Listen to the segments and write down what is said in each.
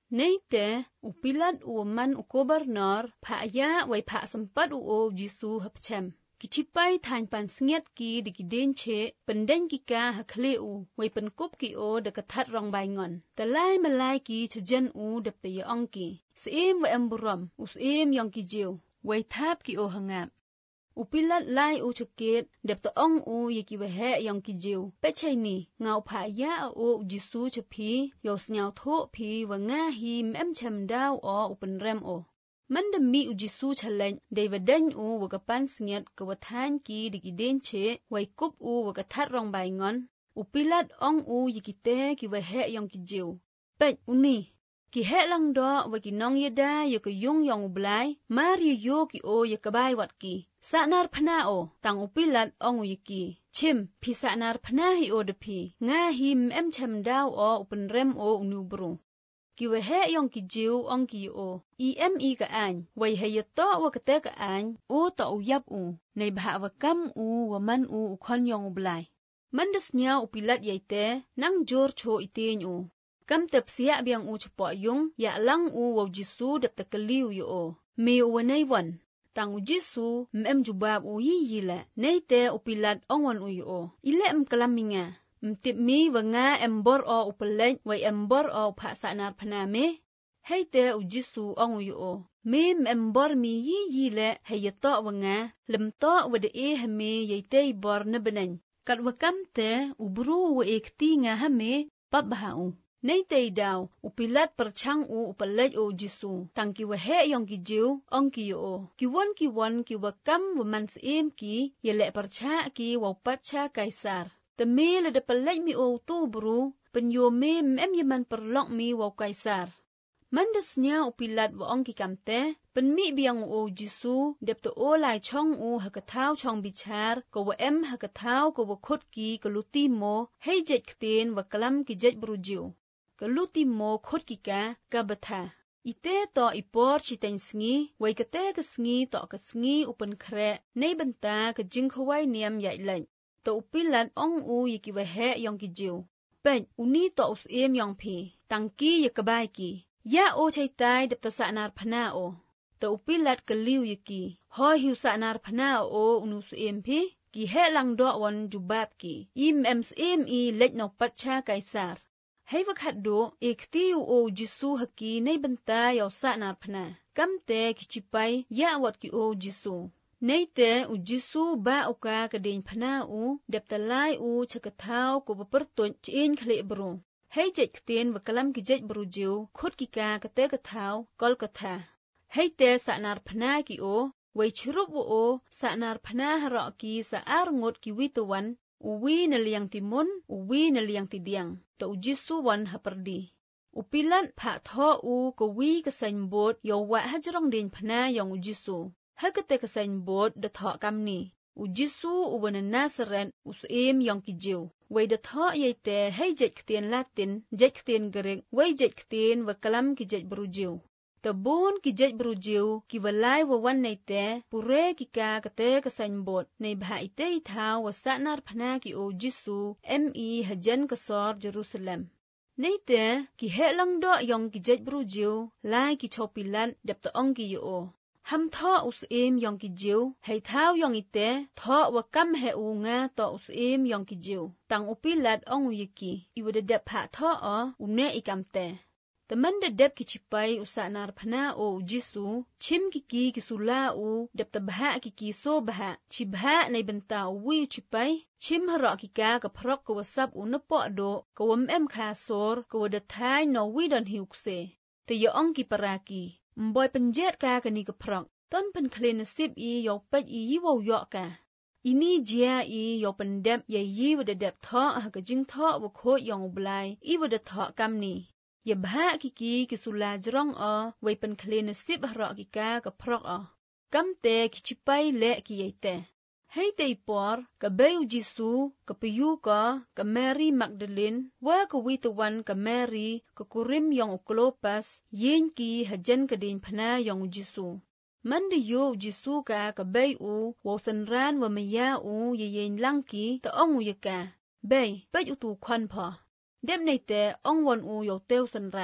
Nei te upilat uman gobernur Pak wai Pak sempat Jisu hapcem. Kicipai than pan sengiat ki digiden che pendeng kika hakleu wai penkup ki dekathat rong baingon. Talai malai ki chajan depe ongki. Seem wa emburam usim yong ki jiu wai thap ki hangap. Upilat lai cekit dep to ong yiki wehe yong ki jiu. Pechai ni ngau Pak Jisu cepi yos nyau tho pi wa ngahi mem chem dau upenrem Mandemi Jisu challenge Davidan wakapan sengiat kewathan ki digiden che waikup wakathat rong baingon upilat ong yikite ki wehe yong ki jiu. Pech uni ki he lang do wakinong yeda yung yong ublai mari yo ki yakabai wat ki sanar phna tang upilat ong yiki chim pi sanar phna hi depi ngahi mem chem dau upenrem unubru. Kiwehe yong ki jiu ong ki emi ka an wai hayato wakate ka an to uyap nei bha wakam waman ukon yong ublai mandas nya upilat yaite nang jor cho iten kam tep sia biang chepo yung ya lang waw Jisu dep takaliu me wanai wan tang Jisu mem jubab yila nei te upilat ongwan ile kalaminga Mtip mi wanga embor upelej wai embor Pak sanar phaname heite Jisu ong mem embor mi yile hayato wanga lemto wade hame yaite bor nebenen kat wakam te ubru ekti nga hame pabhau nei te daw upilat perchang upelej Jisu tangki wahe yong ki jiu ong ki kiwon ki wakam waman seem ki yele percha ki wapatcha kaisar Temi le de pelej mi tu bru penyo mem yaman perlok mi waw kaisar. Mandasnya upilat wa ong ki kamte penmi biang Jisu dep to lai chong hakatau chong bichar ko wa hakatau ko wa khot ki kaluti mo hei jet kten wa kalam ki jet brujiu. Kaluti mo khot ki ka batha. Ite to ipor chiten sngi wai kate ka sngi to ka sngi upen kre nei benta ka jing khawai niam yai leng. To upilat ong yiki wehe yong ki jiu. Pech uni to usim yong pi. Tangki yakabai ki. Ya chaitai dep to sanar phna To upilat kaliu yiki. Hoi hiu sanar phna unusim pi. Ki he lang do wan jubab ki. Im sim lej no patcha kaisar. Hei wakhat do ekti Jisu haki nei benta yaw sanar phna. Kamte kichipai ya wat ki Jisu. Nei te Jisu ba uka kadin phna dep talai chakatau ko bepertun chin khle bru. Hei jet kten wakalam ki jet bru jiu khut ki ka kate kathau Kolkata. Hei te sanar phna ki wai chrup sanar phna haro ki sa arngot ki witawan uwi na liang timun uwi na liang tidiang. To Jisu wan haperdi. Upilat pha tho ko wi ka saimbot yo wa hajrong din phna yong Jisu. Hakate kasain bot de tho kamni. Jisu uwana Nazaret usim yong ki jiu. Wai de tho yaite hei jet kten Latin, jet kten Grek, wai jet kten wakalam ki jet brujiu. Tabun ki jet brujiu ki walai wawan naite pure ki ka kate kasain bot. Nei bha ite ithau wasanar phna ki Jisu mi hajan kasor Jerusalem. Neite ki helang do yong ki jet brujiu lai ki chopilan dep to ong ki Ham tho usim yong ki jiu, hei thau yong ite, tho wakam he nga to usim yong ki jiu. Tang upilat ong yiki, iwade dep ha tho une ikamte. Teman de dep ki chipai usanar phna Jisu, chim kiki kisula dep tabha kiki so bha, chibha nei benta wi chipai, chim haro kika kaprok ko wasap unepo do, ko wam kha sor, ko wadathai no wi don hiukse. Te yo ong ki paraki. Mboy penjet ka kani keprok, ton pen kle nasib yo pej wo yo ka. Ini jia yo pendep ye wadadep tho hakajing tho wakho yong ublai wadad tho kamni. Ye bha kiki kisula jrong wai pen kle nasib haro kika keprok Kamte kichipai le ki yaite. Hei te ipor ka beu Jisu ka piyu ka Mary Magdalene wa ka witawan ka Mary ka kurim yong Klopas yin ki hajan ka din phna yong Jisu. Mande yo Jisu ka beu wo sanran wa maya yen lang ki ta ong yaka. Bei pej utu khon pho. Dep nei te ong won yo teu sanran.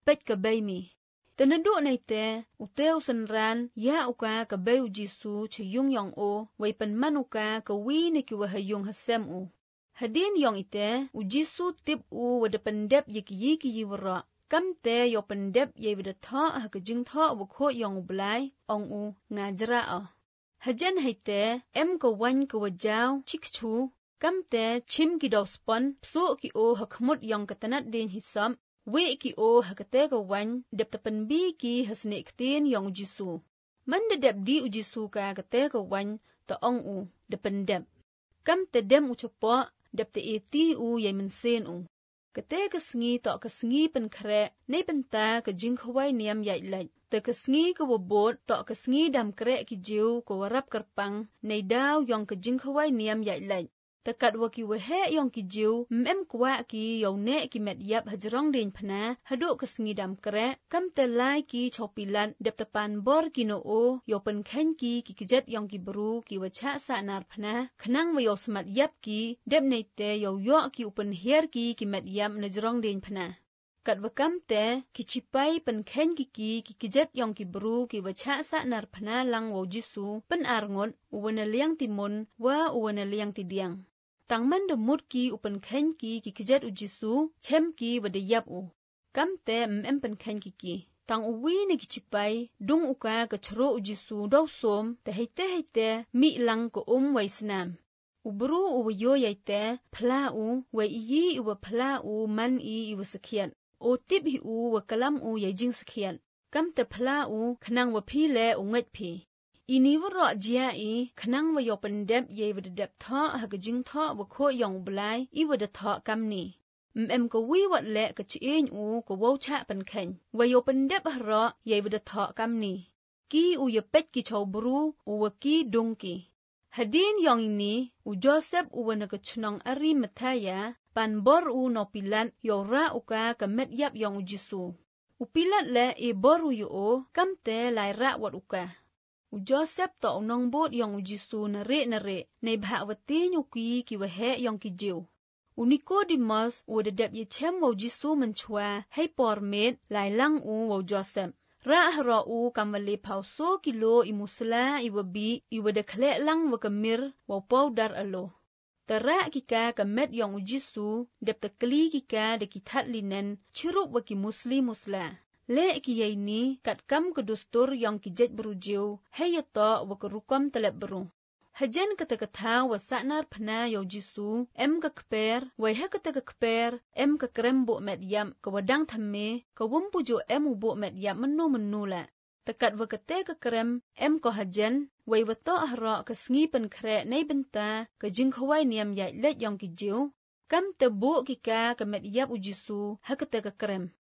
pet ke bay mi. Teneduk na ite, uteu senran ya uka ke bay u Jisu ciyung yong o, way penman uka ke wi ni ki wahayung hasem u. Hadin yong ite, u Jisu tip u wada pendep yi wara. Kam te yo pendep ye wada tha ha ke jing tha wakho yong u belai, ong u ngajra a. Hajan haite, em ke wany ke wajaw chik chu, kam te chim ki daw spon, psu ki o hakmut yong ketanat din hisam, we ki o hakate ke wany, dep tepen bi ki hasne ktin yong Jisu. Man de dep di u Jisu ka kate ke wany, ta ong u, depen dep. Kam te dem u cepo, dep te eti u ye mensen u. Kate kesengi ta kesengi pen kre, nei penta ke jing khawai niam yai lej. Te kesengi ke wabot ta kesengi dam kre ki jiu ke warap kerpang, nei daw yong ke jing khawai niam yai lej. Tekat waki wehe yong ki jiu, mem kwa ki yaw ne ki met yap hajrong din pna, haduk kesengi dam kre, kam te lai ki chopilan, dep tepan bor ki no o, yaw pen khen ki kijet yong ki beru ki wacha sa nar pna, kenang wa yaw semat yap ki, dep nei te yaw yok ki upen her ki met yap najrong din pna. Kat wakam te, ki cipai pen khen ki kijet yong ki beru ki wacha sa nar pna lang waw Jisu, pen arngot, uwana liang timun, wa uwana liang tidiang. Tang man demut ki upen khen ki kijet u Jisu, chem ki wada yap u. Kam te pen khen ki. Tang uwi ni ki cipai, dung uka ke cero u Jisu daw som, te heite mi lang ko way senam. Ubru uwayo yaite, pla u, way iyi uwa pla u man iwa sekian. O tip hi u wa kalam u yai jing sekian. Kam te pla u, kenang wa pile u nget pi. Ini waro jia i, kenang wa yo pendep ye wada dep tha ha ke jing tha wa ko yong belai i wada tha kam ni. Ko wi wat le ke chien u ko wow cha pen khen. Wa yo pendep hara ye wada tha kam ni. Ki u ye pet ki chow bru u wa ki dung ki. Hadin yong ini u Joseph u wana ke chnong Arimathaya pan bor u no pilan yo ra uka ke met yap yong u Jisu. U pilat le e bor u yo o kam te lai ra wat uka. U Joseph ta unong bot yong u Jisu nare nei bha wati nyuki ki wahe yong ki jiu. U Nicodemus u de dep ye chem wo Jisu menchwa hay pormet lai lang u wo Joseph. Ra hara u kamale pauso kilo i musla i wabi i wada khle lang wa kamir wa powdar alo. Tara kika kamet yong u Jisu dep te kli kika de kitat linen chirup wa ki musla. Le ki yai ni kat kam kedustur yong ki jet berujiu heyato wa kerukam telep beru. Hajan kata kata wa saknar pna yo Jisu em ka kper wa ha kata ka kper em ka krem bo met yam ka wadang thamme ka wumpu jo em u bo met yam menu la. Tekat wa kate ka krem em ko hajan wa wato ahra ka sngi pen kre nei benta ka jing khawai niam yai let yong ki jiu kam te bo ki ka met yap u Jisu ha kata ka krem.